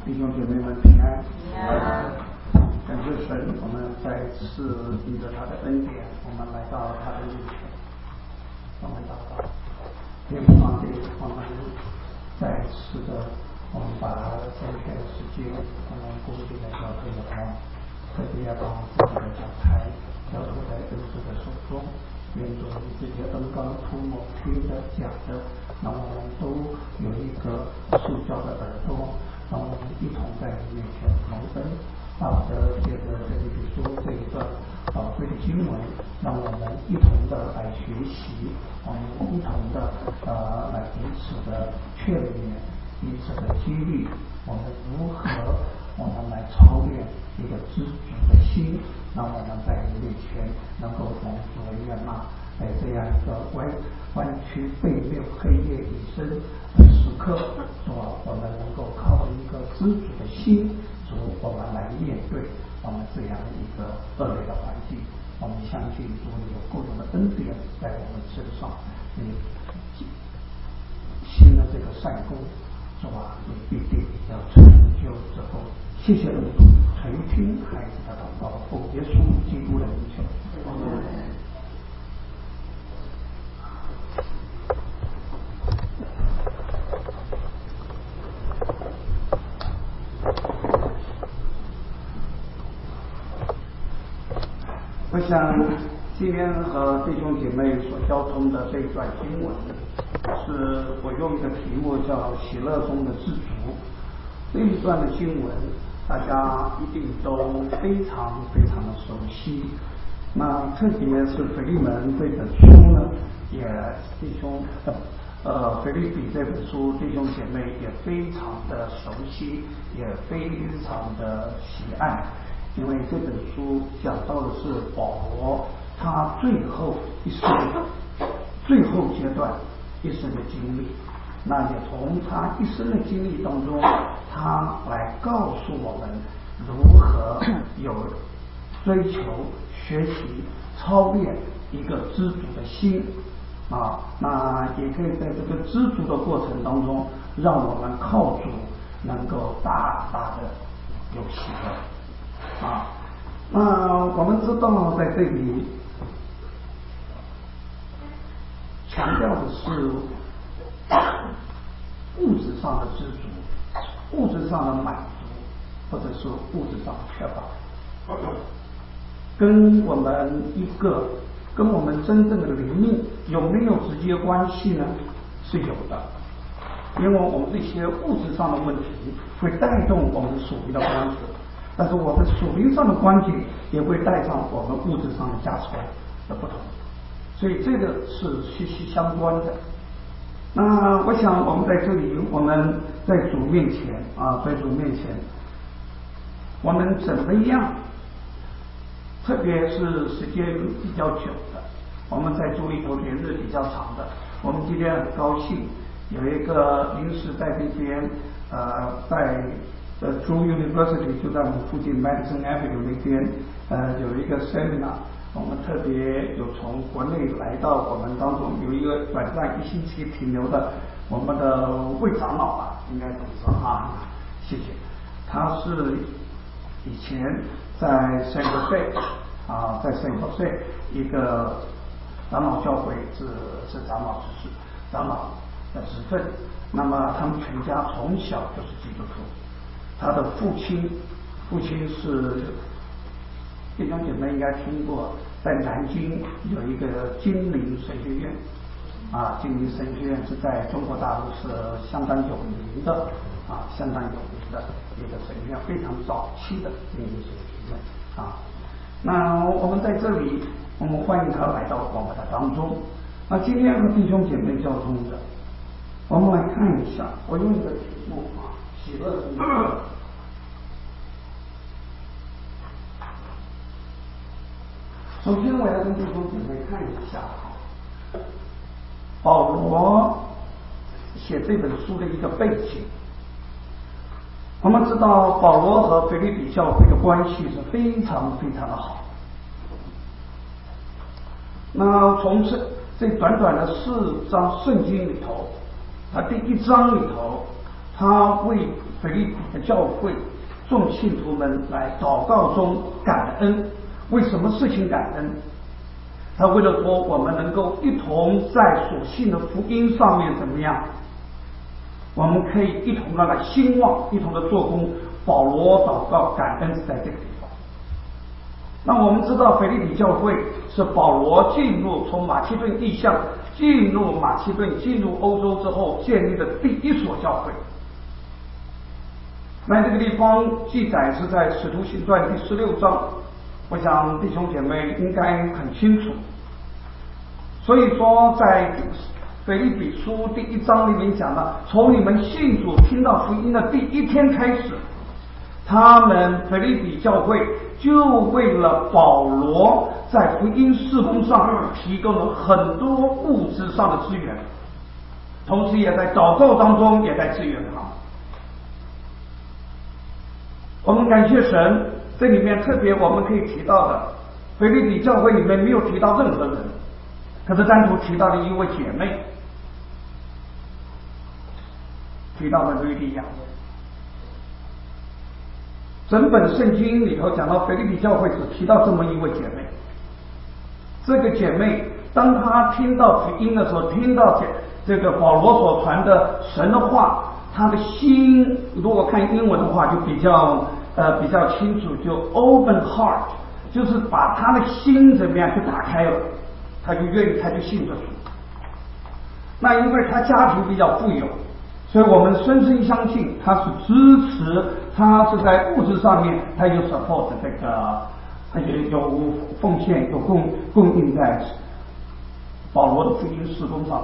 弟兄姐妹们平安。感谢神，我们再次凭着他的恩典，我们来到他的面前，我们祷告。天父上帝，我们再次的，我们把今天的时间，我们恭敬的交给了他，特别要把自己的讲台交托在恩主的手中。愿主你这些恩膏涂抹听的讲的，让我们都有一个受教的耳朵，让我们一同在你面前蒙恩。好的，借着这里说这一段宝贵的经文，让我们一同的来学习，我们一同的来彼此的劝勉，彼此的激励，我们如何我们来操练一个知足的心，让我们在你面前能够蒙主为悦纳。在这样一个弯曲背面黑夜已深的时刻，主啊，我们能够靠着一个知足的心，主我们来面对我们这样一个恶劣的环境。我们相信主你有够用的恩典在我们身上，你行了这个善功，主啊，你必定要成就之后。谢谢恩主垂听孩子的祷告，奉耶稣基督的名求。我想今天和弟兄姐妹所交通的这一段经文，是我用一个题目叫“喜乐中的知足”。这一段的经文，大家一定都非常非常的熟悉。那特别是腓利门这本书呢，也弟兄腓立比这本书，弟兄姐妹也非常的熟悉，也非常的喜爱。因为这本书讲到的是保罗他最后一生最后阶段一生的经历，那也从他一生的经历当中，他来告诉我们如何有追求、学习、操练一个知足的心啊，那也可以在这个知足的过程当中，让我们靠主能够大大的有喜乐。那我们知道在这里强调的是物质上的知足，物质上的满足，或者是物质上的缺乏，跟我们真正的灵命有没有直接关系呢？是有的，因为我们这些物质上的问题会带动我们属灵的关系。但是我们属灵上的关系也会带上我们物质上的价值观的不同，所以这个是息息相关的。那我想我们在这里，我们在主面前我们怎么样，特别是时间比较久的，我们在主里头连日比较长的，我们今天很高兴有一个临时在这边在Drew University 就在我们附近 Madison Avenue 那边有一个 seminar， 我们特别有从国内来到我们当中有一个短暂1星期停留的我们的魏长老吧，应该怎么说啊？谢谢。他是以前在San Jose在San Jose一个长老教会是长老的职分，那么他们全家从小就是基督徒。他的父亲是弟兄姐妹应该听过，在南京有一个金陵神学院金陵神学院是在中国大陆是相当有名的一个神学院，非常早期的金陵神学院那我们在这里，我们欢迎他来到我们的当中。那今天和弟兄姐妹交通的，我们来看一下，我用一个题目喜乐中的喜乐。首先，我要跟弟兄姐妹看一下保罗写这本书的一个背景。我们知道保罗和腓立比教会的关系是非常非常的好。那从这短短的4章圣经里头，他第1章里头， 他为腓立比的教会众信徒们来祷告中感恩。为什么事情感恩？他为了说我们能够一同在所信的福音上面怎么样，我们可以一同的来兴旺，一同的做工。保罗祷告感恩是在这个地方。那我们知道腓立比教会是保罗从马其顿地向进入马其顿进入欧洲之后建立的第一所教会。那这个地方记载是在使徒行传第16章，我想弟兄姐妹应该很清楚。所以说在腓立比书第1章里面讲了，从你们信主听到福音的第一天开始，他们腓立比教会就为了保罗在福音事工上提供了很多物质上的资源，同时也在祷告当中也在支援他。我们感谢神，这里面特别我们可以提到的，腓立比教会里面没有提到任何人，可是单独提到了一位姐妹，提到了吕底亚。整本圣经里头讲到腓立比教会只提到这么一位姐妹。这个姐妹当她听到福音的时候，听到这个保罗所传的神的话，她的心如果看英文的话就比较清楚，就 open heart， 就是把她的心怎么样就打开了，她就愿意，她就信着主。那因为她家庭比较富有，所以我们深深相信他是支持，他是在物质上面他有 support 这个，他也有奉献，有供应在保罗的福音事工上。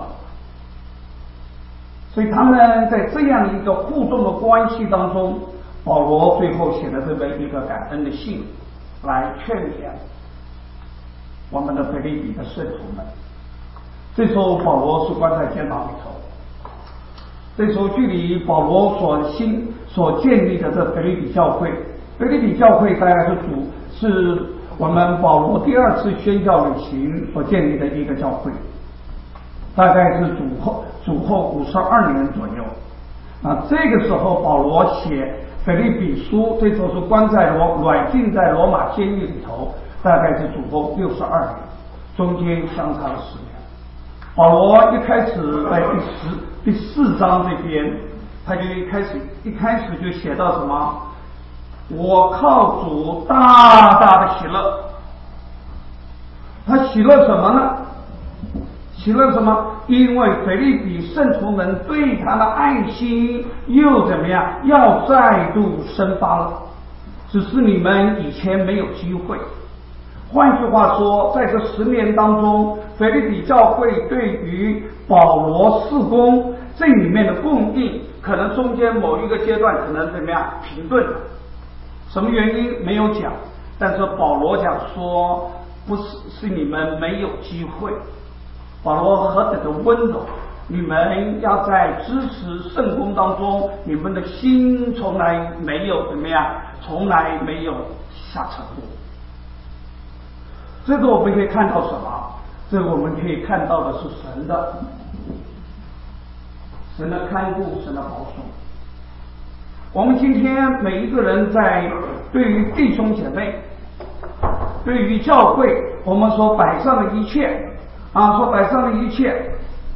所以他们在这样一个互动的关系当中，保罗最后写的这么一个感恩的信，来劝勉我们的腓立比的圣徒们。这时候保罗是关在监牢里头。这时候距离保罗所建立的这腓立比教会，腓立比教会大概是我们保罗第2次宣教旅行所建立的一个教会，大概是主后52年左右。这个时候保罗写腓立比书，这时候是软禁在罗马监狱里头，大概是主后62年，中间相差了10年。保罗一开始在第4章这边，他就一开始就写到什么？我靠主大大的喜乐。他喜乐什么呢？喜乐什么？因为腓立比圣徒们对他的爱心又怎么样？要再度生发了，只是你们以前没有机会。换句话说，在这10年当中，腓立比教会对于保罗事工这里面的供应，可能中间某一个阶段可能怎么样停顿了，什么原因没有讲，但是保罗讲说，不是你们没有机会。保罗何等的温柔，你们要在支持圣工当中，你们的心从来没有怎么样，从来没有下沉过。这个我们可以看到什么？这个我们可以看到的是神的看顾，神的保守。我们今天每一个人在对于弟兄姐妹，对于教会，我们所摆上的一切所摆上的一切，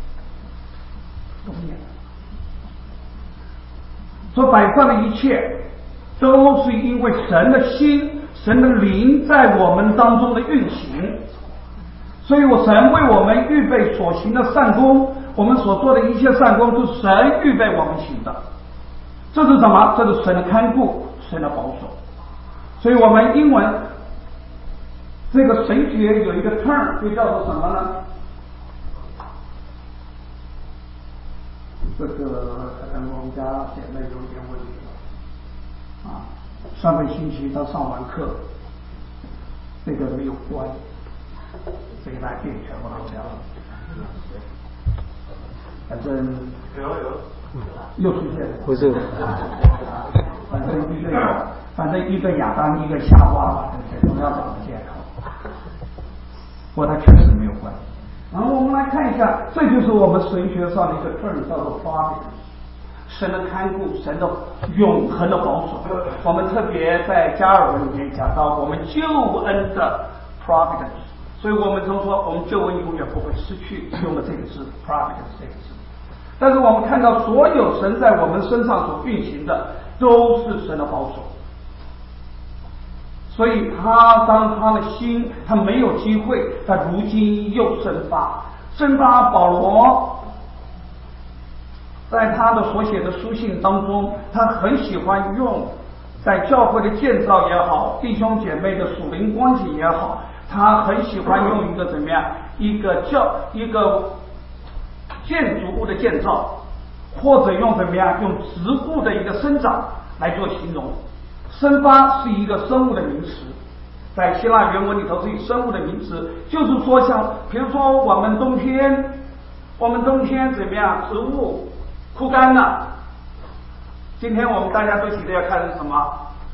都是因为神的心、神的灵在我们当中的运行。所以神为我们预备所行的善功，我们所做的一切善功，是神预备我们行的。这是什么？这是神的看顾，神的保守。所以我们英文这个神学有一个 term 就叫做什么呢？这个可能我们家姐妹有点问题了上个星期他上完课，这个没有关，这一台电全部漏掉了。反正又出现了， 不是， 反正一个亚当一个夏娃吧，对不对？同样找的借口。不过它确实没有关。然后我们来看一下，这就是我们神学上的一个 term 叫做 providence， 神的看顾，神的永恒的保守。我们特别在加尔文里面讲到我们救恩的 providence， 所以我们都说我们救恩永远不会失去，用的这个字 providence 这个字。但是我们看到所有神在我们身上所运行的都是神的保守，所以当他的心他没有机会，他如今又生发保罗在他的所写的书信当中，他很喜欢用在教会的建造也好，弟兄姐妹的属灵光景也好，他很喜欢用一个怎么样，一个建筑物的建造，或者用怎么样，用植物的一个生长来做形容。生发是一个生物的名词，在希腊原文里头是以生物的名词，就是说像比如说我们冬天怎么样，植物枯干了。今天我们大家都急着要看什么？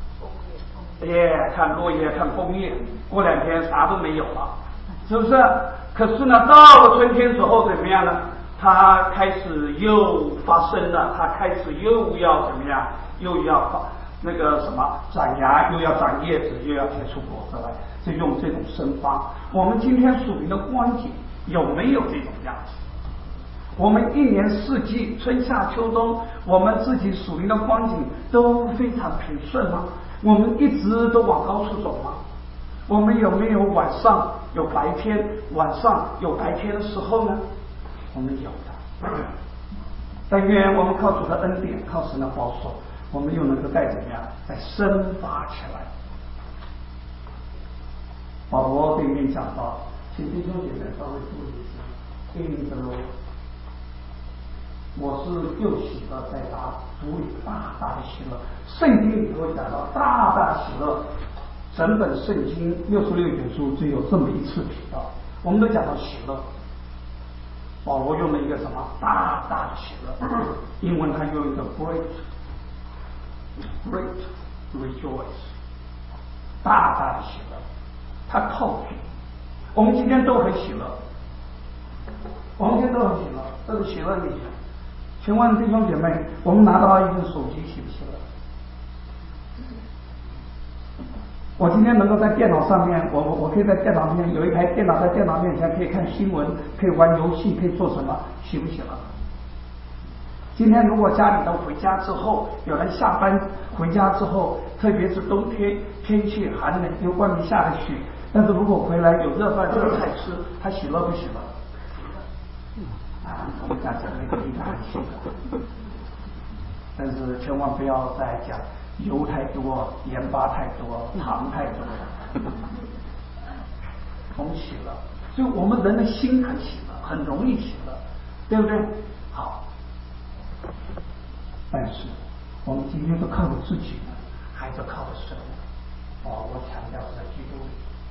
看落叶，看枫叶。过2天啥都没有了，是不是？可是呢，到了春天之后怎么样呢？它开始又发生了，它开始又要怎么样？又要那个什么长芽，又要长叶子，又要结出果子来，是用这种生发。我们今天属灵的光景有没有这种样子？我们1年4季，春夏秋冬，我们自己属灵的光景都非常平顺吗？我们一直都往高处走吗？我们有没有晚上有白天，晚上有白天的时候呢？我们有的。但愿我们靠主的恩典，靠神的保守，我们又能够再怎么样，再生发起来。保罗对面讲到，请弟兄姐妹稍微注意一下，因着我是又喜乐再大，主里大大的喜乐。圣经里头讲到大大喜乐，整本圣经66卷书只有这么一次提到，我们都讲到喜乐。保罗用了一个什么大大的喜乐，英文他用一个 great rejoice， 大大的喜乐。他靠主，我们今天都很喜乐，这是喜乐里。请问弟兄姐妹，我们拿到一部手机喜不喜乐？我今天能够在电脑上面，我可以在电脑面有一台电脑，在电脑面前可以看新闻，可以玩游戏，可以做什么？喜不喜乐？今天如果家里头回家之后，有人下班回家之后，特别是冬天天气寒冷，因为外面下了雪，但是如果回来有热饭热菜吃，他喜乐不喜乐？我们讲那个应该很喜乐，但是千万不要再讲油太多、盐巴太多、糖太多。我们喜乐，所以我们人的心很喜乐，很容易喜乐，对不对？好，但是我们今天都靠着自己呢，还是靠着神？保罗强调是在基督里。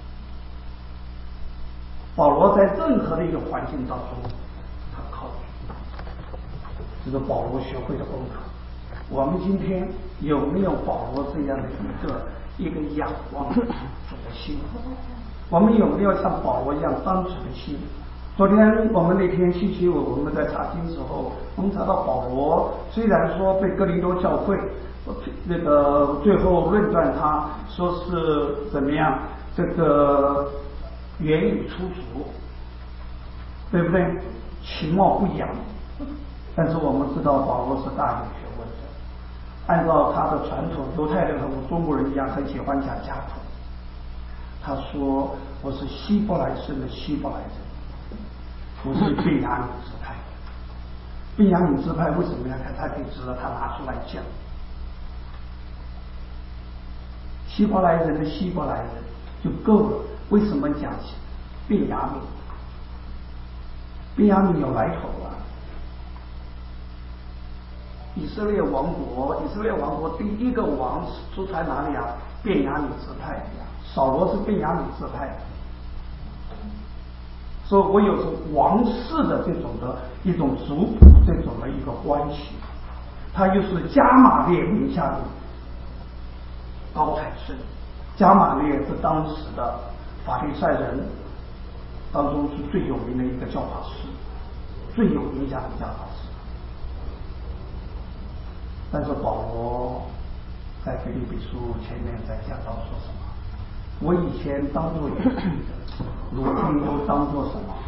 保罗在任何的一个环境当中，他靠主，这是保罗学会的功课。我们今天有没有保罗这样的一个仰望主的心？我们有没有像保罗一样当主的心？昨天我们那天星期五我们在查经时候，我们查到保罗虽然说被哥林多教会那个最后论断他说是怎么样，这个言语粗俗，对不对？其貌不扬，但是我们知道保罗是大有学问的。按照他的传统，犹太人和我们中国人一样，很喜欢讲家谱。他说我是希伯来生的希伯来人，我是便雅悯支派。便雅悯支派为什么要看？他可以值得他拿出来讲。希伯来人的希伯来人就够了。为什么讲便雅悯？便雅悯有来头啊！以色列王国第一个王出在哪里啊？便雅悯支派。扫罗是便雅悯支派，所以我有着王室的这种的一种族谱，这种的一个关系。他又是加马列名下的高材生，加马列是当时的法利赛人当中是最有名的一个教法师，最有影响的教法师。 但是保罗在腓立比书前面在讲到说什么？我以前当作有益的，如今都当作什么？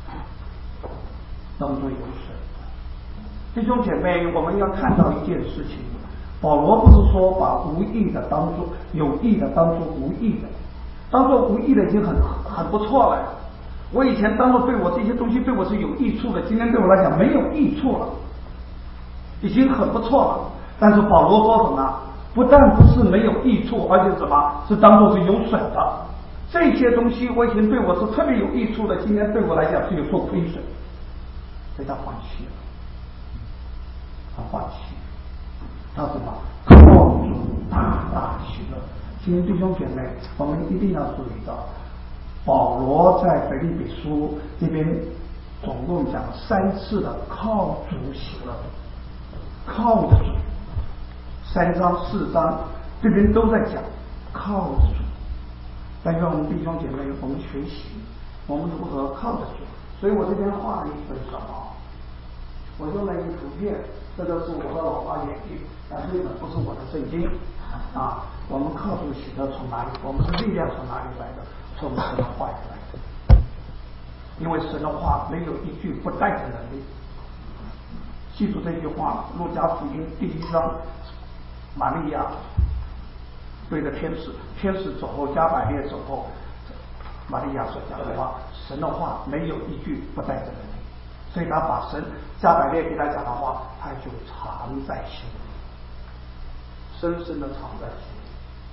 当作有损的。弟兄姐妹，我们要看到一件事情，保罗不是说把无益的当作有益的，当作无益的，当作无益的已经很不错了。我以前当作对我这些东西对我是有益处的，今天对我来讲没有益处了，已经很不错了。但是保罗说什么？不但不是没有益处，而且什么是当作是有损的。这些东西我以前对我是特别有益处的，今天对我来讲是有受亏损，所以他放弃了。他放弃，他什么？靠主大大喜乐。今天弟兄姐妹，我们一定要注意到，保罗在腓立比书这边总共讲了3次的靠主喜乐，靠着主。3章4章这边都在讲靠着主。但愿我们弟兄姐妹，我们学习我们如何靠着主。所以我这边画了一本什么？我用了一个图片，这个是我的老花眼镜，但这本不是我的圣经啊。我们靠主喜乐从哪里？我们的力量从哪里来的？从神的话语来的。因为神的话没有一句不带着能力。记住这句话，路加福音第1章，玛利亚对着天使，天使走后，加百列走后，玛利亚所讲的话，神的话没有一句不带着能力，所以他把神加百列给他讲的话，他就藏在心里，深深的藏在心里。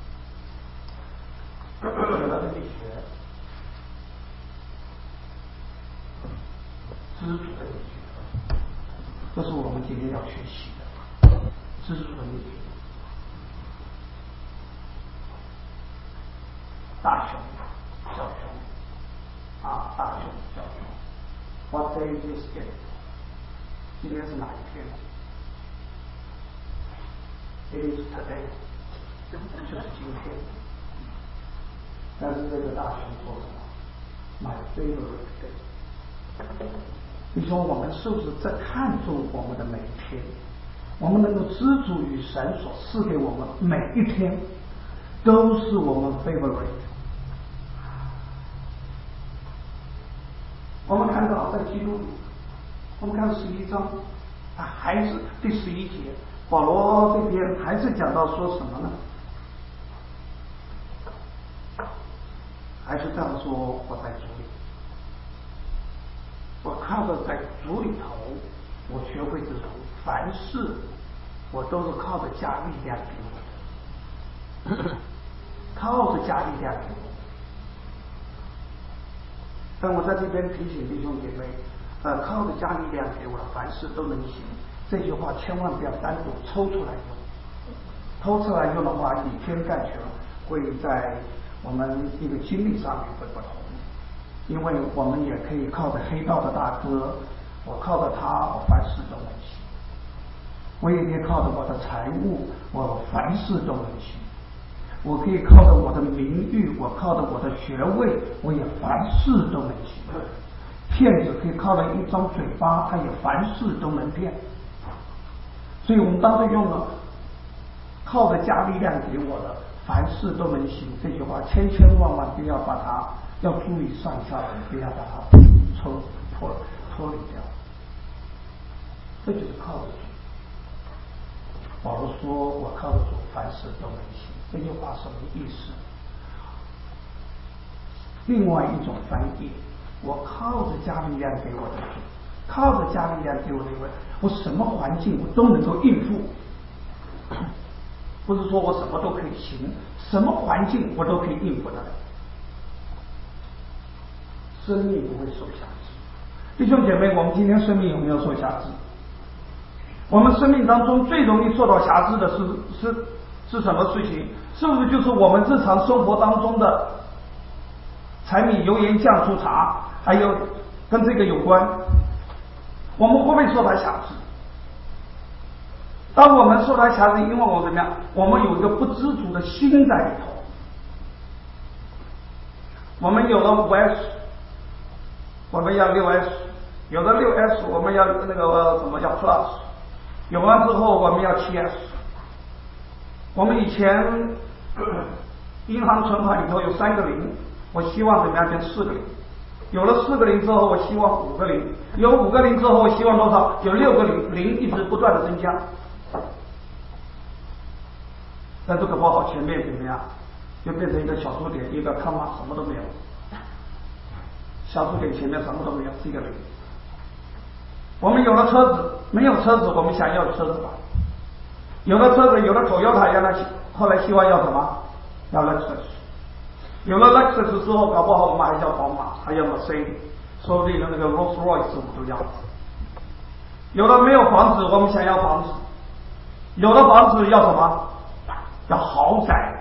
有了力学，知足的力学，这是我们今天要学习的知足的力学。大熊、小熊啊，大熊、小熊。What day is it？ 今天是哪一天 ？It is today， 就是今天。但是这个大熊说什么 ？My favorite day。你说我们是不是在看重我们的每一天？我们能够知足于神所赐给我们每一天，都是我们 favorite。我们看到在基督里，我们看11章，还是第11节，保罗这边还是讲到说什么呢？还是这样说，我在主里，我靠着在主里头，我学会知足，凡事我都是靠着加力量给我的，靠着加力量给我。但我在这边提醒弟兄姐妹，靠着加力量给我的，凡事都能行。这句话千万不要单独抽出来用，抽出来用的话，以偏概全，会在我们一个经历上面会不同。因为我们也可以靠着黑道的大哥，我靠着他，我凡事都能行；我也可以靠着我的财物，我凡事都能行。我可以靠着我的名誉，我靠着我的学位，我也凡事都能行。骗子可以靠着一张嘴巴，他也凡事都能骗。所以我们当时用了靠着加力量给我的，凡事都能行这句话，千千万万不要把它，要注意上下文，不要把它脱离掉。这就是靠着主。保罗说：“我靠着主，凡事都能行。”这句话什么意思？另外一种翻译，我靠着加力量给我的主，靠着加力量给我的主，我什么环境我都能够应付。不是说我什么都可以行，什么环境我都可以应付得了。生命不会受辖制。弟兄姐妹，我们今天生命有没有受辖制？我们生命当中最容易受到辖制的是什么事情？是不是就是我们日常生活当中的柴米油盐酱醋茶，还有跟这个有关？我们会不会受它辖制？当我们受它辖制，因为我们怎么样？我们有一个不知足的心在里头。我们有了5S， 我们要6S， 有了6S， 我们要那个什么叫 Plus， 有完之后我们要切。我们以前银行存款里头有3个零，我希望怎么样变4个零。有了4个零之后，我希望5个零。有5个零之后，我希望多少？有6个零，零一直不断的增加。但这个不好，前面怎么样？就变成一个小数点，一个康码，什么都没有。小数点前面什么都没有，是一个零。我们有了车子，没有车子，我们想要车子吧？有了车子，有了Toyota，原来后来希望要什么？要 Lexus。有了 Lexus 之后，搞不好我们还要宝马，还要 Mercedes， 说不定那个 Rolls Royce 我们都要。有了没有房子，我们想要房子；有了房子要什么？要豪宅。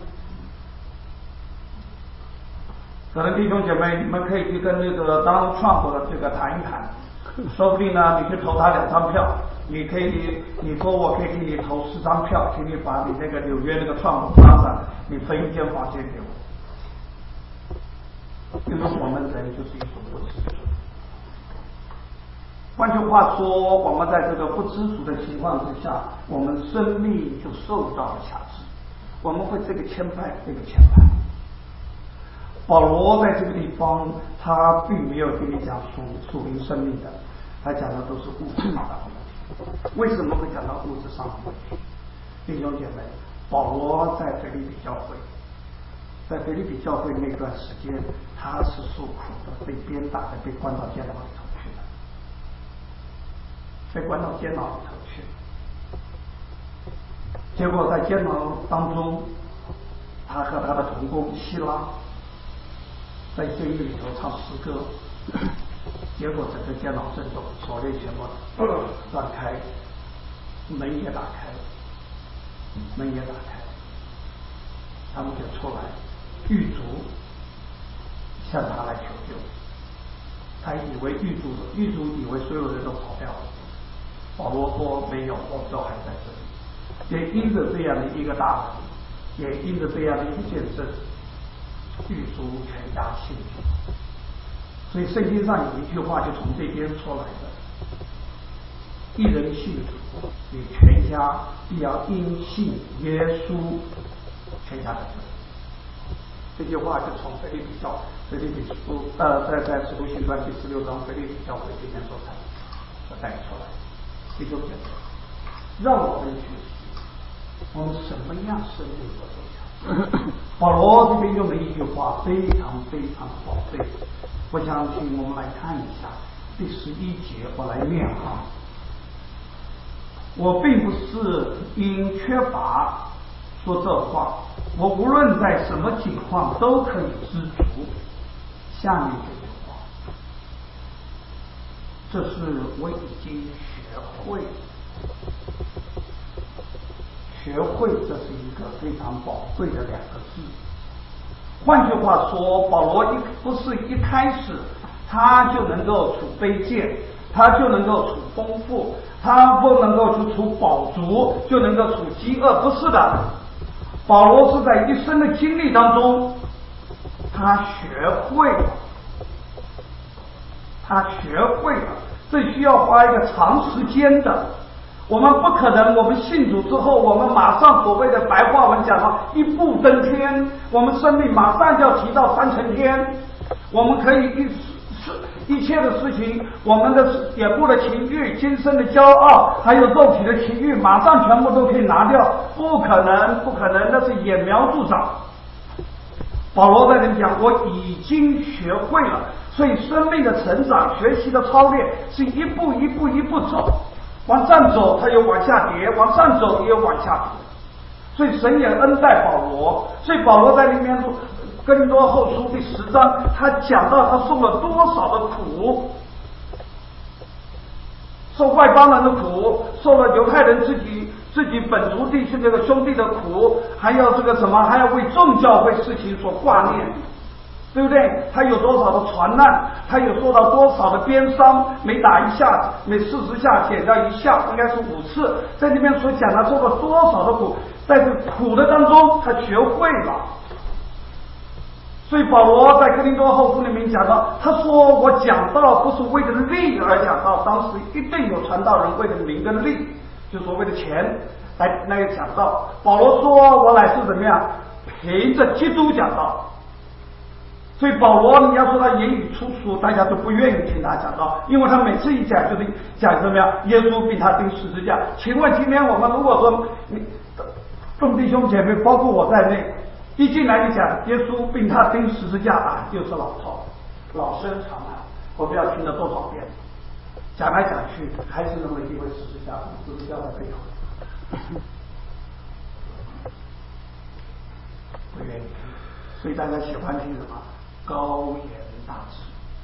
可能弟兄姐妹，你们可以去跟那个 Donald Trump 的这个谈一谈，说不定呢，你去投他2张票，你说我可以给你投10张票，请你把你那个纽约那个Trump发展，你分1间房间给我。因为我们人就是一种不知足。换句话说，我们在这个不知足的情况之下，我们生命就受到了辖制，我们会这个牵绊，那个牵绊。保罗在这个地方，他并没有跟你讲属灵生命的，他讲的都是物质上的问题。为什么会讲到物质上的问题？弟兄姐妹，保罗在腓立比教会，在腓立比教会那段时间，他是受苦的，被鞭打的，被关到监牢里头去的，被关到监牢里头去。结果在监牢当中，他和他的同工希拉在监狱里头唱诗歌，结果整个监牢震动，锁链全部断开，门也打开，他们就出来，狱卒向他来求救。他以为狱卒以为所有人都跑掉了，保罗说没有，我们都还在这里。也因着这样的一个大人，也因着这样的一个见证，狱卒全家信主。所以圣经上有一句话就从这边出来的：一人信主，你全家必要因信耶稣全家的罪。这句话就从腓立比书在使徒行传第16章腓立比教会这边所带出来。弟兄姐妹，让我们学习我们什么样生命的走向。保罗这边用的一句话非常非常宝贵，我想请我们来看一下第11节，我来念哈。我并不是因缺乏说这话，我无论在什么情况都可以知足。下面这句话，这是我已经学会，这是一个非常宝贵的2个字。换句话说，保罗不是一开始他就能够处卑贱，他就能够处丰富，他不能够就处饱足，就能够处饥饿，不是的。保罗是在一生的经历当中，他学会了，这需要花一个长时间的。我们不可能，我们信主之后，我们马上所谓的白话文讲到一步登天，我们生命马上就要提到3层天。我们可以一切的事情，我们的眼部的情欲、今生的骄傲，还有肉体的情欲，马上全部都可以拿掉，不可能，那是揠苗助长。保罗在这里讲，我已经学会了，所以生命的成长、学习的操练是一步一步走。往上走，他又往下跌；往上走，也有往下跌。所以神也恩待保罗。所以保罗在里面哥林多后书第10章，他讲到他受了多少的苦，受外邦人的苦，受了犹太人自己本族地区这个兄弟的苦，还有这个什么，还要为众教会事情所挂念。对不对？他有多少的传难，他有受到多少的鞭伤，每打1下，每40下减掉1下，应该是5次。在这边所讲他受了多少的苦，在这苦的当中，他学会了。所以保罗在哥林多后书里面讲到，他说我讲道不是为了利而讲道，当时一定有传道人为了名跟利， 就所谓的钱来讲道。保罗说我乃是怎么样，凭着基督讲道。所以保罗你要说他言语粗俗，大家都不愿意听他讲道，因为他每次一讲就是讲什么呀，耶稣并他钉十字架。请问今天我们如果说众弟兄姐妹包括我在内，一进来就讲耶稣并他钉十字架啊，又是老套老生常谈，我不要听了多少遍，讲来讲去还是那么一位十字架在背后，不愿意听。所以大家喜欢听什么？高言大志，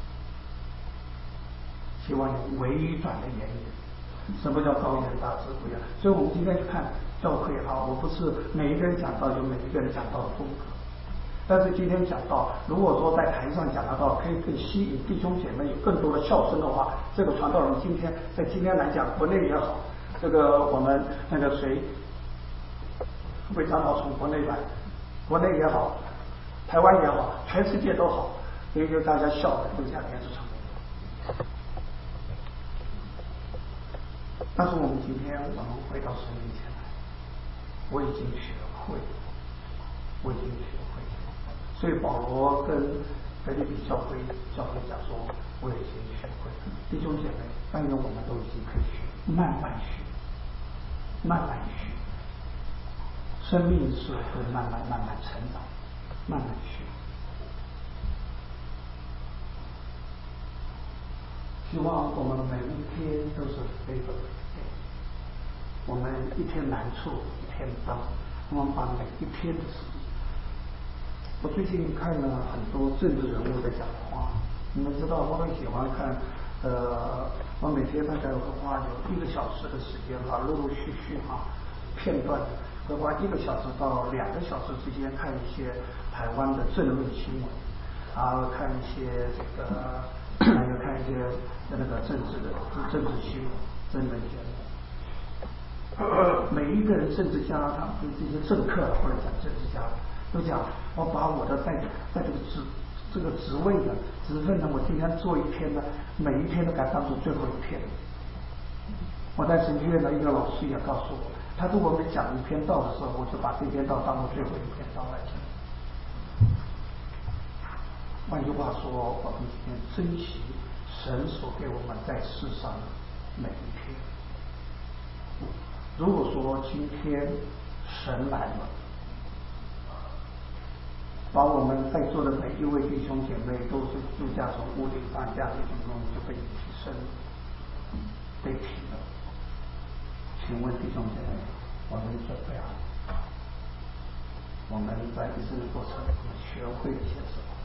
希望有委转的言语。什么叫高言大志？不一样。所以我们今天去看教会啊，我不是每一个人讲道有每一个人讲道的风格，但是今天讲道，如果说在台上讲的道可以更吸引弟兄姐妹有更多的笑声的话，这个传道人今天来讲，国内也好，这个我们那个谁，魏长老从国内来，国内也好，台湾也好，全世界都好，因为大家笑的都讲电视上面。但是我们今天我们回到神面前来，我已经学会，所以保罗跟腓立比教会讲说，我已经学会，弟兄姐妹，但愿我们都已经可以学，慢慢学，生命是会慢慢成长，慢慢学。希望我们每一天都是favor，我们一天难处一天当，我们把每一天的事情。我最近看了很多政治人物的讲话，你们知道我很喜欢看，我每天大概会花有1个小时的时间啊，陆续片段的，会花1个小时到2个小时之间看一些台湾的政论新闻，然后看一些还有看一些那个政治新闻、政论节目。每一个人政治家，他们这些政客或者讲政治家，都讲我把我的在这个职位的职分呢，我今天做一天呢，每一天都敢当做最后一天。我在神学院的一个老师也告诉我，他如果每讲一篇道的时候，我就把这篇道当做最后一篇道来讲。换句话说，我们今天珍惜神所给我们在世上的每一天。如果说今天神来了，把我们在座的每一位弟兄姐妹都是就这样从屋顶上这样一分钟就被提升了，被提了。请问弟兄姐妹，我们准备好？我们在一生的过程，我们学会了些什么？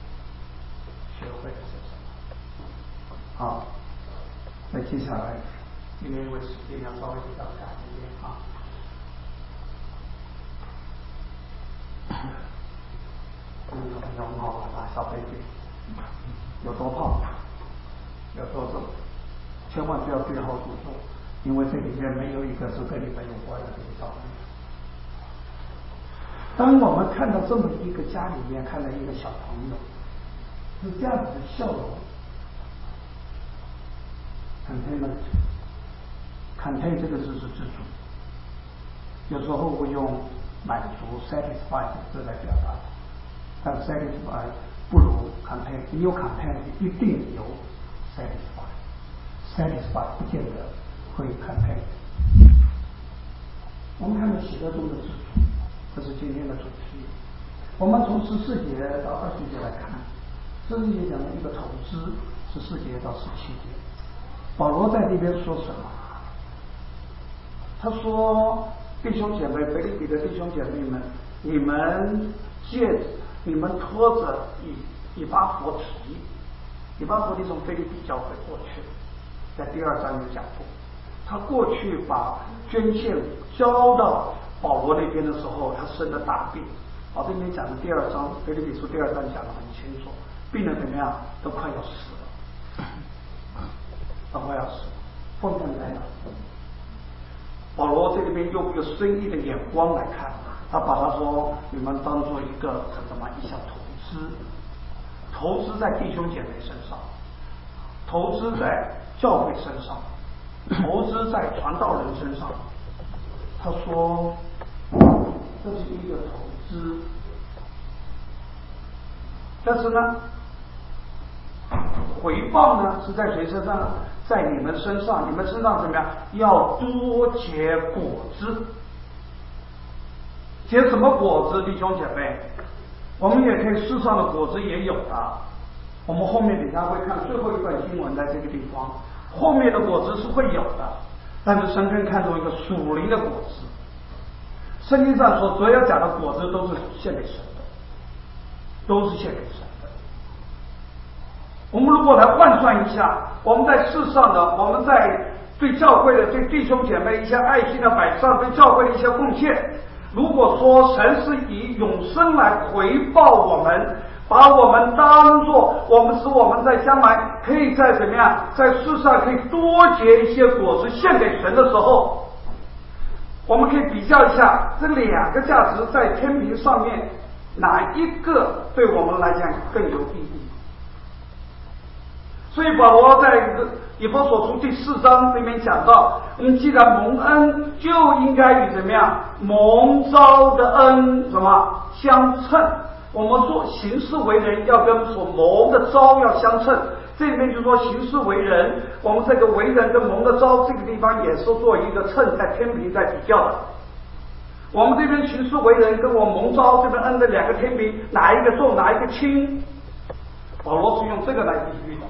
好，那接下来，因为时间要稍微比较赶一点啊。有好啊，小 baby， 有多胖，有多重，千万不要对号入座，因为这里面没有一个是跟你们有关的这个照片。当我们看到这么一个家里面看到一个小朋友是这样子的笑容 ，content 这个字是自主，有时候会用满足 satisfy 这来表达，但 satisfy 不如 content， 你有 content 一定有 satisfy 不见得会 content。我们看到喜乐中的自主，这是今天的主题。我们从14节到20节来看，14节讲了一个投资，14节到17节，保罗在这边说什么？他说：“弟兄姐妹，腓立比的弟兄姐妹们，你们拖着以巴弗提从腓立比教会过去，在第2章有讲过。他过去把捐献交到保罗那边的时候，他生了大病。这里面讲的第2章，腓立比书第2章讲得很清楚，病人怎么样，都快要死了，风尘来了。保罗这里面用一个深意的眼光来看，他把他说，你们当做一项投资在弟兄姐妹身上，投资在教会身上，投资在传道人身上， 他说这是一个投资，但是呢回报呢是在谁身上呢？在你们身上，你们身上怎么样？要多结果子。结什么果子，弟兄姐妹？我们也可以世上的果子也有的。我们后面等下会看最后一段经文，在这个地方，后面的果子是会有的，但是神更看重一个属灵的果子。圣经上说，所有讲的果子都是献给神的，都是献给神的。我们如果来换算一下，我们在世上的，我们在对教会的、对弟兄姐妹一些爱心的摆上，对教会的一些贡献，如果说神是以永生来回报我们，把我们当作使我们在将来可以在怎么样，在世上可以多结一些果子献给神的时候，我们可以比较一下这两个价值在天平上面哪一个对我们来讲更有意义。所以保罗在以弗所书第4章里面讲到，我们既然蒙恩，就应该与怎么样蒙召的恩什么相称。我们说行事为人要跟所蒙的召要相称，这里面就说行事为人，我们这个为人跟蒙的召这个地方也是做一个称，在天平在比较的。我们这边行事为人跟我蒙召这边恩的两个天平，哪一个重哪一个轻？保罗是用这个来比喻的。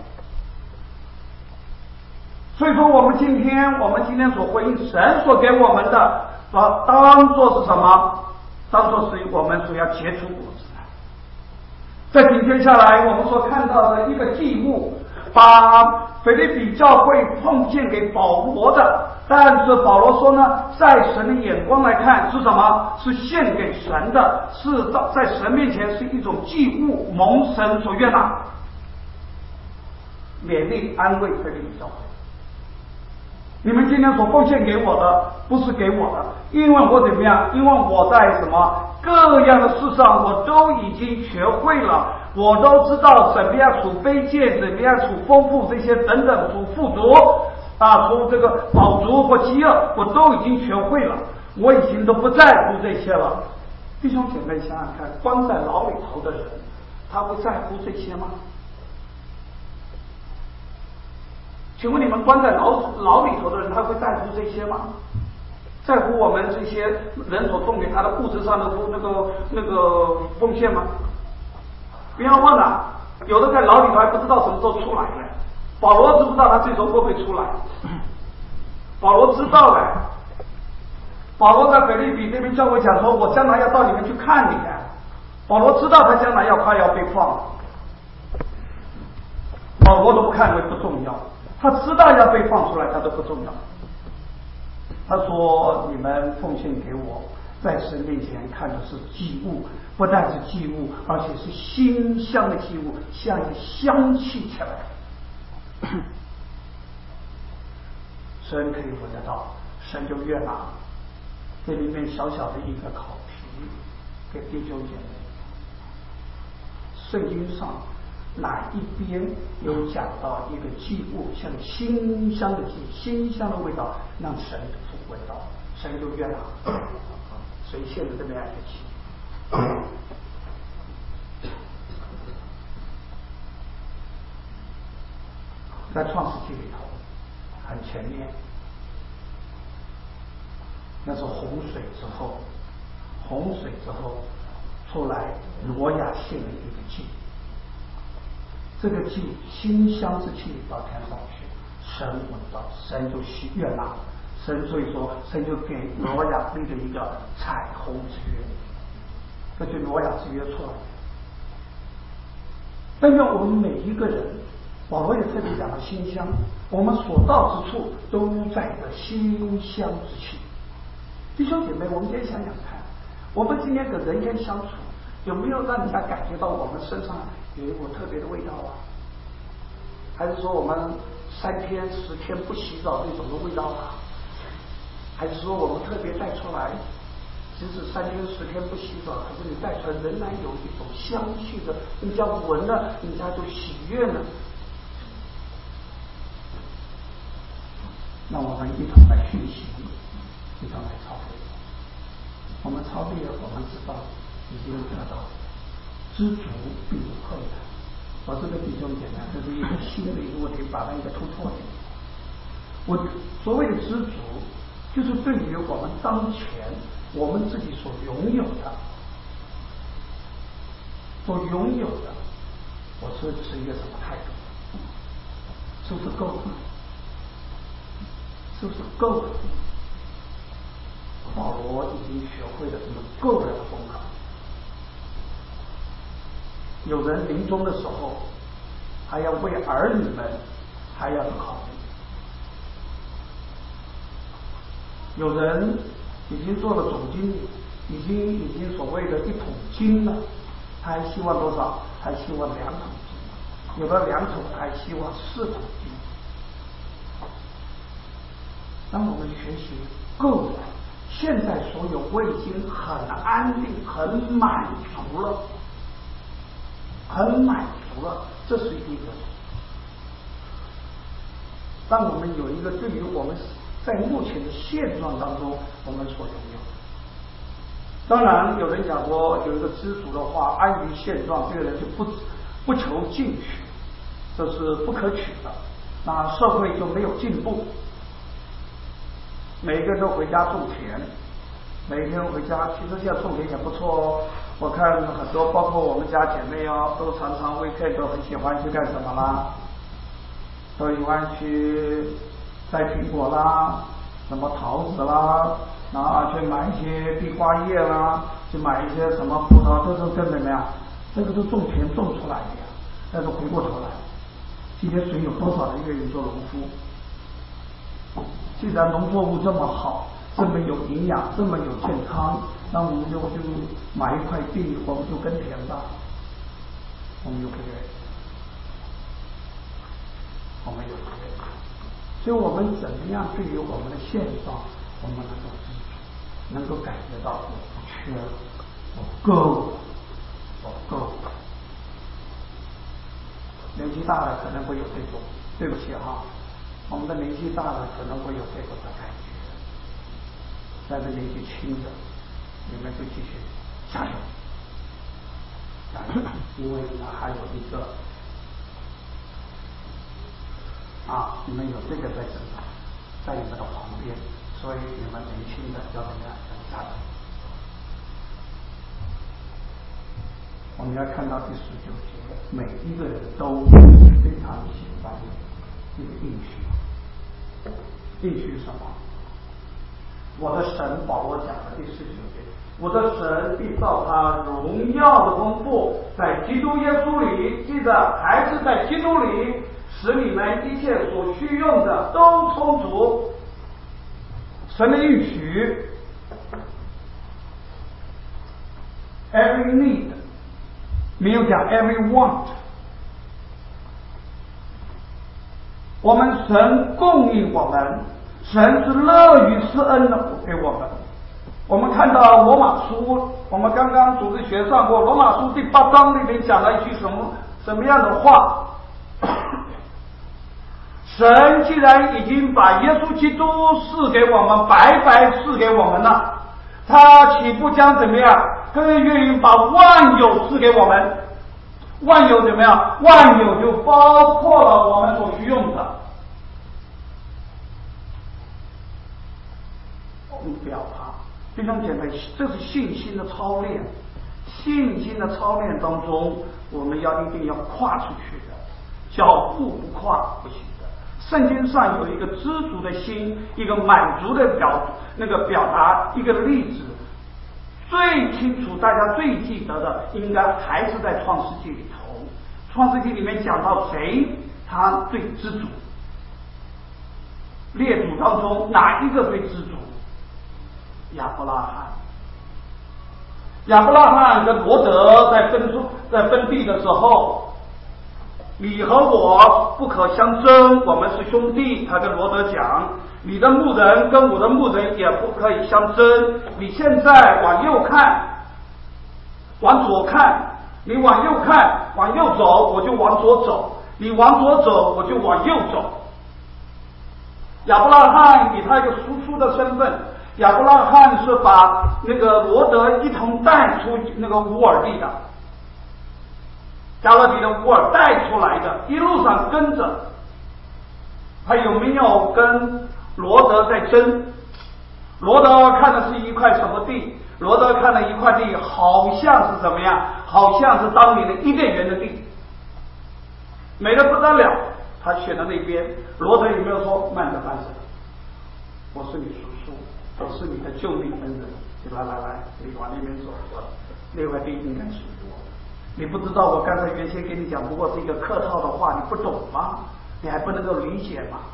所以说我们今天所回应神所给我们的当作是什么？当作是我们所要结出果子来。再紧接下来我们所看到的一个祭物，把腓立比教会奉献给保罗的，但是保罗说呢，在神的眼光来看是什么？是献给神的，是在神面前是一种祭物，蒙神所悦纳，勉励安慰腓立比教会。你们今天所奉献给我的，不是给我的，因为我怎么样？因为我在什么各样的事上，我都已经学会了，我都知道怎么样处卑贱，怎么样处丰富，这些等等，处富足处这个饱足或饥饿，我都已经学会了，我已经都不在乎这些了。弟兄姐妹想想看，关在牢里头的人，他会在乎这些吗？请问你们关在牢里头的人，他会在乎这些吗？在乎我们这些人所送给他的物质上的那个奉献吗？不要问了，有的在牢里头还不知道什么时候出来呢。保罗知不知道他最终会不会出来？保罗知道了。保罗在腓立比这边教会讲说，我将来要到你们去看你。保罗知道他将来快要被放，保罗都不看为不重要。他知道要被放出来，他都不重要。他说：“你们奉献给我，在神面前看的是祭物，不但是祭物，而且是馨香的祭物，像一个香气起来。神可以闻得到，神就悦纳。这里面小小的一个考题，给弟兄姐妹：圣经上哪一边有讲到一个祭物像馨香的馨香的味道，让神所闻到，神就悦纳，谁献的这么样一个祭？在创世纪里头很前面，那是洪水之后出来，挪亚献了一个祭。这个祭馨香之气到天上去，神闻到，神就悦纳，神所以说神就给挪亚立了一个彩虹之约，这就挪亚之约出来。但愿我们每一个人，保罗也特别讲到馨香，我们所到之处都在着馨香之气。弟兄姐妹，我们先想想看，我们今天跟人间相处，有没有让人家感觉到我们身上有一股特别的味道啊？还是说我们3天10天不洗澡这种的味道啊？还是说我们特别带出来，即使3天10天不洗澡，可是你带出来仍然有一种香气的，人家闻了，人家就喜悦呢？让我们一同来学习，一同来操练。 我们操练，我们知道已经得到知足并不困难。我这个弟兄姐妹，这是一个新的一个问题，把它一个突破点。我所谓的知足，就是对于我们当前我们自己所拥有的，我是持一个什么态度？是不是够了？是不是够了？保罗已经学会了什么够了的功课。有人临终的时候，还要为儿女们还要考虑；有人已经做了总经理，已经所谓的一桶金了，他还希望多少？还希望2桶金。有的2桶，还希望4桶金。当我们学习够了，现在所有我已经很安定、很满足了，这是一个。当我们有一个对于我们在目前的现状当中我们所拥有，当然有人讲过有一个知足的话，安于现状，这个人就不求进取，这是不可取的，那社会就没有进步。每个人都回家种田，每天回家，其实现在种田也不错哦。我看很多，包括我们家姐妹哦，都常常weekend都很喜欢去干什么啦？都喜欢去摘苹果啦，什么桃子啦，然后去买一些地瓜叶啦，去买一些什么葡萄，这都跟怎么样？这个都种田种出来的呀。但是回过头来，今天谁有多少人愿意做农夫？既然农作物这么好，这么有营养，这么有健康，那我们就买一块地，我们就耕田吧。我们有不愿意，所以我们怎么样对于我们的现状，我们能够知足，能够感觉到我不缺了，我够了。年纪大了可能会有这种，对不起哈，我们的年纪大了可能会有这种的感觉，但是年纪轻的，你们就继续加油，因为你们还有一个你们有这个在身上，在你们的旁边，所以你们年轻的要怎么样？加油！我们要看到第19节，每一个人都非常喜欢这个应许。应许什么？我的神，保罗讲的第19节，我的神必照他荣耀的丰富，在基督耶稣里，记得还是在基督里，使你们一切所需用的都充足。神的应许 ，every need。没有讲 every want， 我们神供应我们，神是乐于施恩的给我们。我们看到罗马书，我们刚刚组织学上过罗马书第8章里面讲了一句什么样的话？神既然已经把耶稣基督赐给我们，白白赐给我们了，他岂不将怎么样？更愿意把万有赐给我们。万有怎么样？万有就包括了我们所需用的。我们不要怕，弟兄姐妹，这是信心的操练。信心的操练当中，我们一定要跨出去的，脚步不跨不行的。圣经上有一个知足的心，一个满足的表达一个例子。最清楚，大家最记得的，应该还是在创世纪里头。创世纪里面讲到谁他最知足？列祖当中哪一个最知足？亚伯拉罕。亚伯拉罕跟罗德在分地的时候，你和我不可相争，我们是兄弟。他跟罗德讲，你的牧人跟我的牧人也不可以相争。你现在往右看，往左看，你往右看，往右走，我就往左走；你往左走，我就往右走。亚伯拉罕以他一个叔叔的身份， 亚伯拉罕是把那个罗德一同带出那个乌尔地的，加勒底的乌尔带出来的，一路上跟着。他有没有跟罗德在争？罗德看的是一块什么地？罗德看了一块地，好像是怎么样？好像是当年的伊甸园的地，美得不得了。他选的那边，罗德有没有说慢着慢着？我是你叔叔，我是你的救命恩人，来，你往那边走吧，那块地应该属于我。你不知道我刚才原先跟你讲，不过是一个客套的话，你不懂吗？你还不能够理解吗？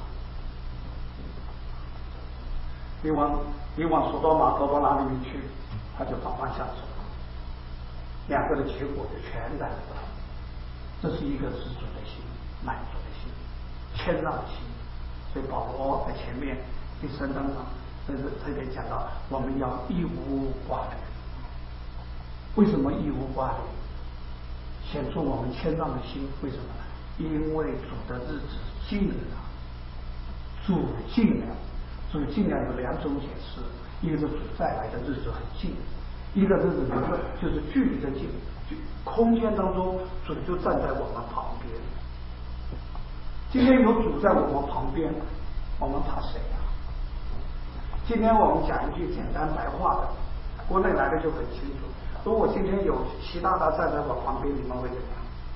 你往索多玛走到哪里面去，他就往下走，两个的结果就全然不同。这是一个知足的心，满足的心，谦让的心。所以保罗在前面第3章上，这边讲到我们要一无挂虑。为什么一无挂虑？显出我们谦让的心。为什么呢？因为主的日子近了，主近了。主近了有2种解释，一个是主再来的日子很近，一个日子就是距离的近，空间当中主就站在我们旁边。今天有主在我们旁边，我们怕谁啊？今天我们讲一句简单白话的，国内来的就很清楚。如果今天有习大大站在我旁边，你们会怎么样？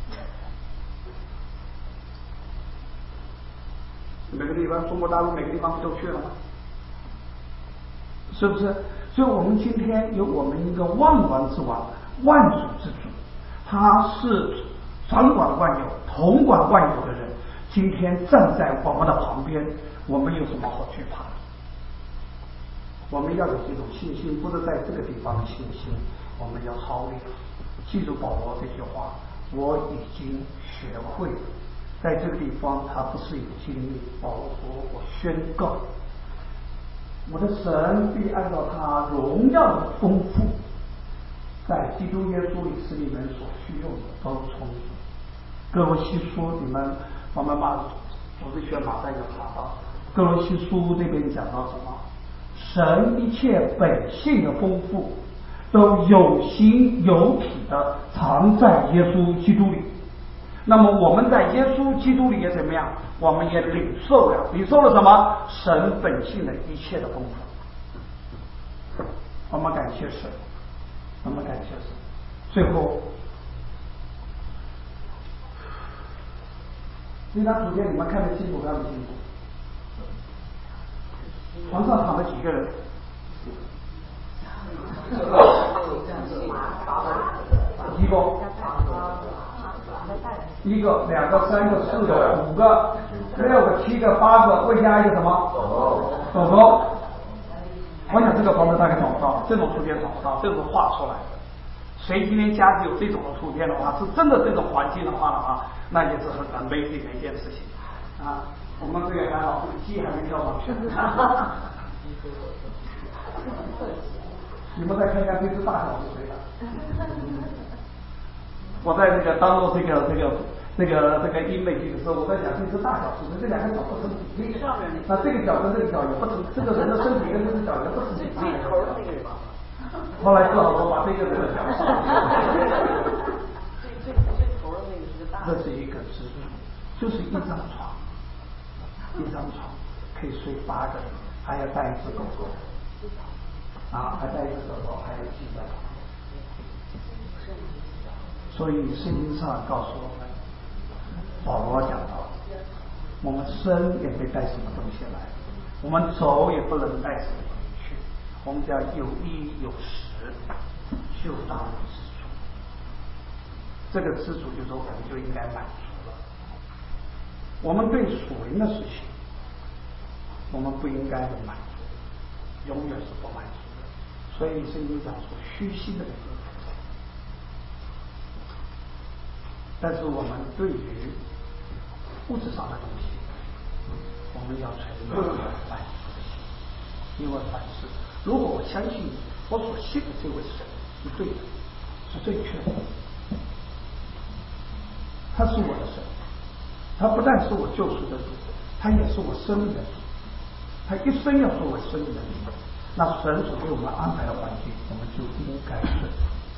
每个地方，中国大陆每个地方不都去了吗？是不是？所以我们今天有我们一个万王之王，万主之主，他是掌管万有、统管万有的人。今天站在我们的旁边，我们有什么好惧怕的？我们要有这种信心，不是在这个地方的信心，我们要操练。记住保罗这句话，我已经学会了。在这个地方，他不是有经历。保罗说：“我宣告，我的神必按照他荣耀的丰富，在基督耶稣里使你们所需用的都充足。”哥罗西书，我们组织学马上有查到，哥罗西书那边讲到什么？神一切本性的丰富，都有形有体的藏在耶稣基督里。那么我们在耶稣基督里也怎么样？我们也领受了什么？神本性的一切的丰富。我们感谢神，我们感谢神。最后，这张图片你们看得清楚看不清楚？床上躺了几个人？一个、2个、3个、4个、5个、6个、7个、8个，会加一个什么？狗狗。我想这个房子大概找不到，这种图片找不到，这是画出来的。谁今天家里有这种的图片的话，是真的这种环境的话，那也是很amazing的一件事情啊。我们这个还好，鸡还没跳上去。你们再看一下这只大小是谁的？我在那个当做这个 image 的时候，我在想这只大小是谁？这2个脚不成比例，那这个脚跟这个脚也不成，这个人的身体跟这只脚也不成比例。最头的那个人。后来只好说把这个人的脚上。最头的那个是个大。这是一个支柱，就是一张床，可以睡8个人，还要带一只狗狗，还带一只狗狗，还有鸡在旁边。所以圣经上告诉我们，保罗讲到，我们生也没带什么东西来，我们走也不能带什么东西去，我们只要有衣有食，就当知足。这个知足就是说，我们就应该满足了。我们对属灵的事情，我们不应该不满足，永远是不满足的。所以圣经讲说，虚心的人。但是我们对于物质上的东西，我们要存一个满足的心。因为凡事，如果我相信我所信的这位神是对的，是正确的，他是我的神，他不但是我救赎的主，他也是我生命的主，他一生要做我生命的主。 那神所给我们安排的环境，我们就应该顺。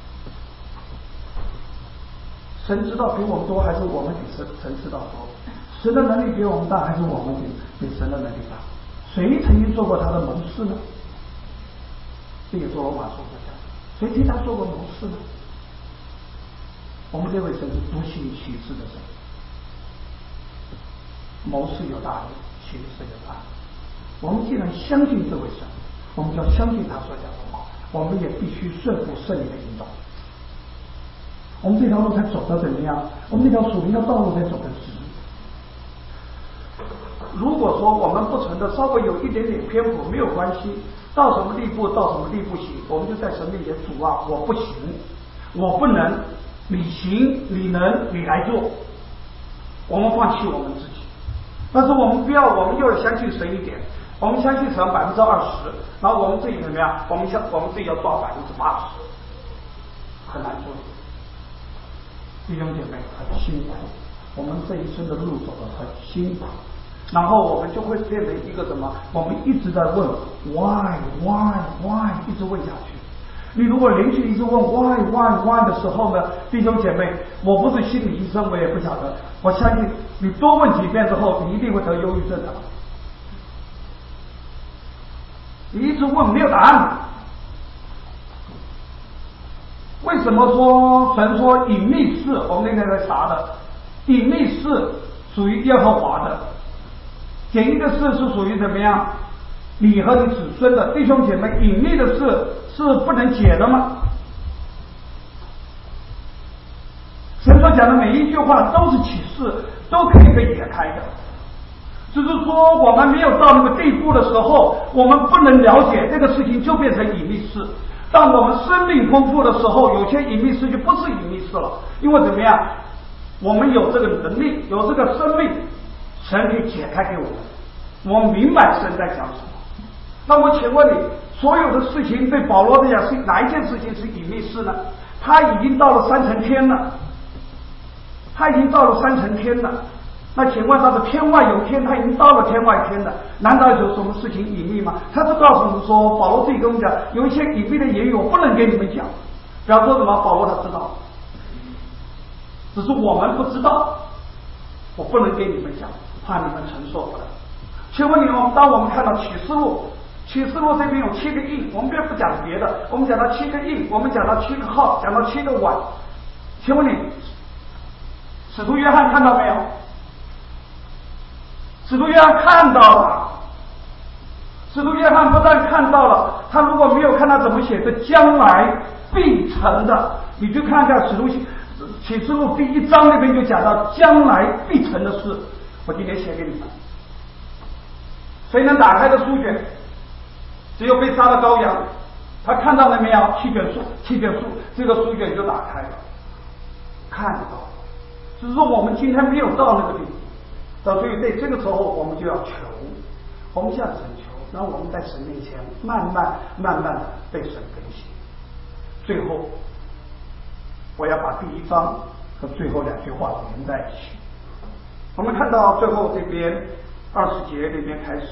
神知道比我们多，还是我们比神知道多？神的能力比我们大，还是我们比神的能力大？谁曾经做过他的谋士呢？这个是罗马书所讲，谁替他做过谋士呢？我们这位神是独行其事的神，谋士有大能，其事有大能。我们既然相信这位神，我们就要相信他所讲的话，我们也必须顺服圣灵的引导。我们这条路才走得怎么样？我们这条属灵的道路才走得直。如果说我们不存的稍微有一点点偏颇，没有关系，到什么地步到什么地步行，我们就在神面前，主啊，我不行，我不能，你行，你能，你来做。我们放弃我们自己，但是我们不要，我们又要相信神一点，我们相信神20%，然后我们自己怎么样？我们自己要抓80%，很难做。弟兄姐妹很辛苦，我们这一生的路走得很辛苦，然后我们就会变成一个什么？我们一直在问 why， 一直问下去。你如果连续一直问 why 的时候呢，弟兄姐妹，我不是心理医生，我也不晓得。我相信你多问几遍之后，你一定会得忧郁症的。你一直问没有答案。为什么说神说隐秘事？我们那天在查的，隐秘事属于耶和华的，简易的事是属于怎么样？你和你子孙的弟兄姐妹，隐秘的事是不能解的吗？神所讲的每一句话都是启示，都可以被解开的。只是说我们没有到那个地步的时候，我们不能了解这个事情，就变成隐秘事。当我们生命丰富的时候，有些隐秘事就不是隐秘事了，因为怎么样？我们有这个能力，有这个生命，神可以解开给我们，我们明白神在讲什么。那我请问你，所有的事情对保罗来讲是哪一件事情是隐秘事呢？他已经到了3层天了，那请问他的天外有天，他已经到了天外天了，难道有什么事情隐秘吗？他是告诉我们说，保罗自己跟我们讲，有一些隐秘的言语我不能给你们讲。比方说什么？保罗他知道，只是我们不知道，我不能给你们讲，怕你们承受不了。请问你们，当我们看到启示录这边有7个印，我们不讲别的，我们讲到7个印，我们讲到7个号，讲到7个碗。请问你，使徒约翰看到没有？使徒约翰看到了，使徒约翰不但看到了，他如果没有看他怎么写的将来必成的，你去看看启示录第1章那边就讲到将来必成的事。我今天写给你们，谁能打开的书卷？只有被杀的羔羊。他看到了没有？7卷书，这个书卷就打开了，看到。只是说我们今天没有到那个地步。所以在这个时候我们就要求，我们向神求，然后我们在神面前慢慢的被神更新。最后我要把第1章和最后2句话连在一起。我们看到最后这边20节这边开始，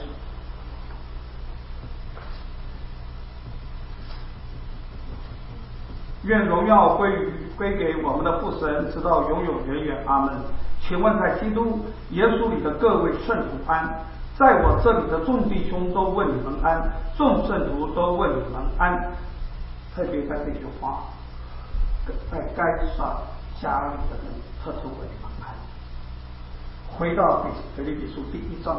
愿荣耀归给我们的父神，直到永永远远。阿门。请问在基督耶稣里的各位圣徒安，在我这里的众弟兄都问你们安，众圣徒都问你们安。特别在这句话，在该撒家里的人特别问你们安。回到腓立比书第1章，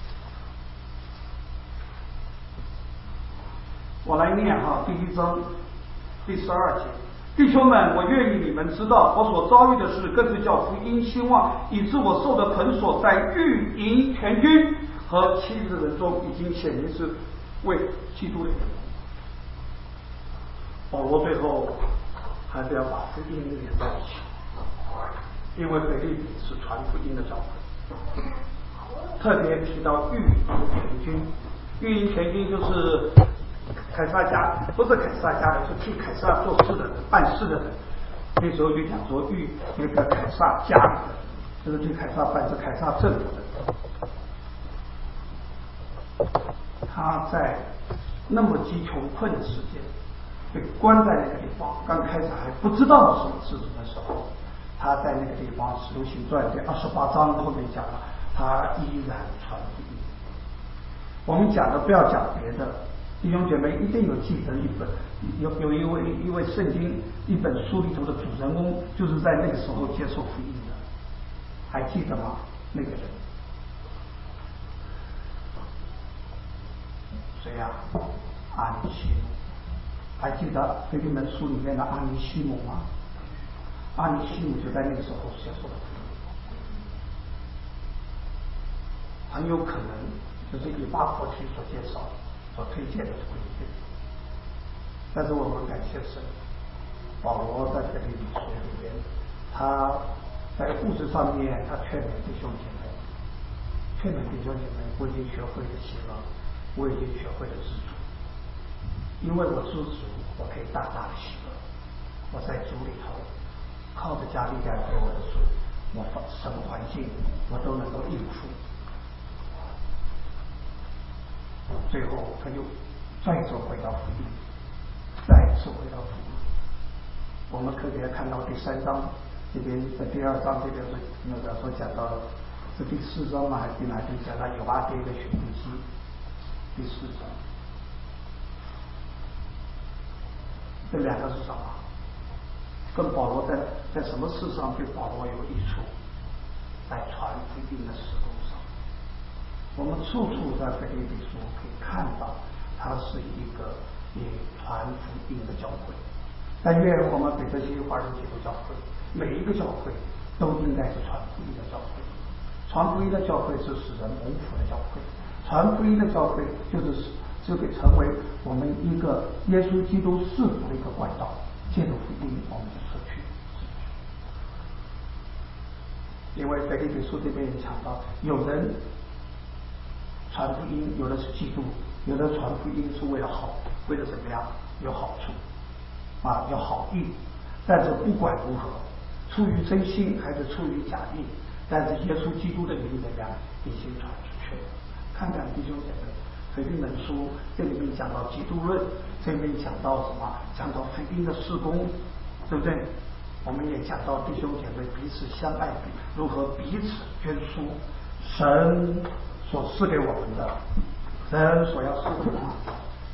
我来念第1章第12节。弟兄们，我愿意你们知道，我所遭遇的事，更是叫福音兴旺，以致我受的捆锁，在御营全军和欺负的人中，已经显明是为基督的人。保罗最后还是要把福音连在一起，因为腓立比是传福音的教会，特别提到御营全军。御营全军就是凯撒家，不是凯撒家的，是替凯撒做事的人、办事的人。那时候就讲说那个凯撒家里的，就是替凯撒办事、凯撒政府的人。他在那么极穷困的时间，被关在那个地方，刚开始还不知道什么是什么时候，他在那个地方《使徒行传》第28章后面讲了，他依然传福音。我们讲的不要讲别的，弟兄姐妹一定有记得有一位圣经一本书里头的主人公，就是在那个时候接受福音的，还记得吗？那个人谁呀？阿尼西姆。还记得腓利门书里面的阿尼西姆吗？阿尼西姆就在那个时候接受了福音，很有可能就是以巴弗提所介绍、所推荐的福音。但是我们感谢神，保罗在腓立比书里面，他在物质上面他劝勉弟兄姐妹，我已经学会了喜乐，我已经学会了知足，因为我知足，我可以大大的喜乐。我在主里头靠着加力量给我的主，我什么环境我都能够应付。最后他又再次回到福音，我们特别看到第3章这边，在第2章这边是那个所讲到的，是第4章嘛还是第哪里讲到有8一个寻路记，第4章，这2个是什么？跟保罗在什么事上对保罗有益处？在传福音的事工上，我们处处在腓立比书可以看到，它是一个以传福音的教会。但愿我们北德新华人基督教会每一个教会都应该是传福音的教会。传福音的教会是使人蒙福的教会，传福音的教会就可以成为我们一个耶稣基督赐福的一个管道。借着福音，我们就出去。因为腓立比书这边也讲到，有人传福音，有的是基督，有的传福音是为了怎么样？有好处有好意。但是不管如何，出于真心还是出于假意，但是耶稣基督的名怎么样？已经传出去了。看看弟兄姐妹，腓立门书这里面讲到基督论，这里面讲到什么？讲到福音的事工，对不对？我们也讲到弟兄姐妹彼此相爱，如何彼此捐书，神所赐给我们的，神所要赐给我们的，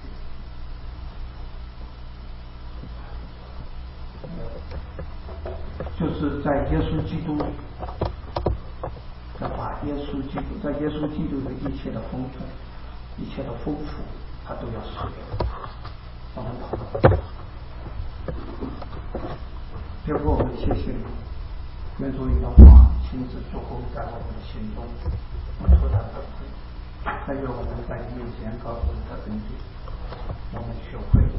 就是在耶稣基督里，要把耶稣基督在耶稣基督的一切的丰盛、一切的丰富，他都要赐给我们祷告。最后我们谢谢你，愿主你的话亲自做工在我们的心中，我托他的福，但愿我们在你面前告诉你的恩典，我们学会了，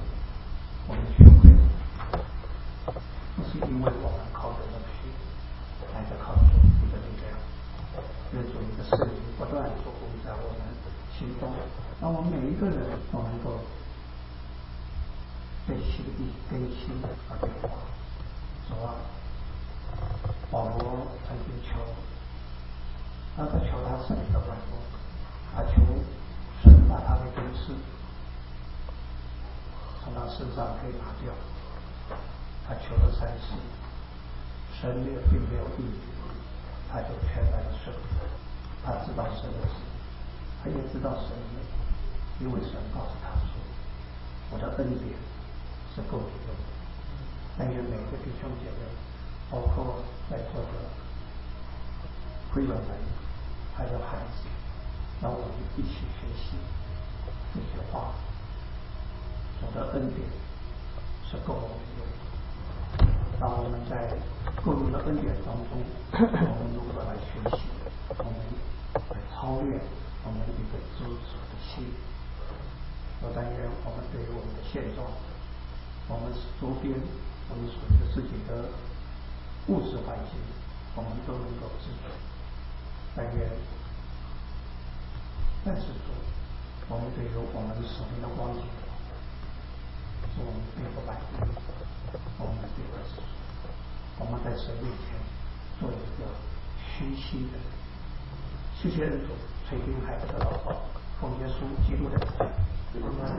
不是因为我们靠着东西，乃是靠着你的力量。愿主你的圣灵不断做工在我们心中，让我们每一个人都能够被心意更新而变化。主啊，保罗曾经求，他求他身体的软弱，他求神把他的根刺从他身上可以拿掉，他求了3次，神也并没有应允，他就全然的顺服。他知道神的旨，他也知道神的，因为神告诉他说，我的恩典是够你用的。但愿每个弟兄姐妹，包括在座的会友们，还有孩子，让我们一起学习这些话。我的恩典是够我们用的。让我们在够用的恩典当中，我们如何来学习？我们来操练我们一个知足的心。我但愿我们对于我们的现状，我们周边，我们属于自己的物质环境，我们都能够知足。但愿主，我们对于我们手里的光景，是我们并不满意，我们对不起，我们在神面前做一个虚心的人。谢谢恩主垂听孩子的祷告，奉耶稣基督的名。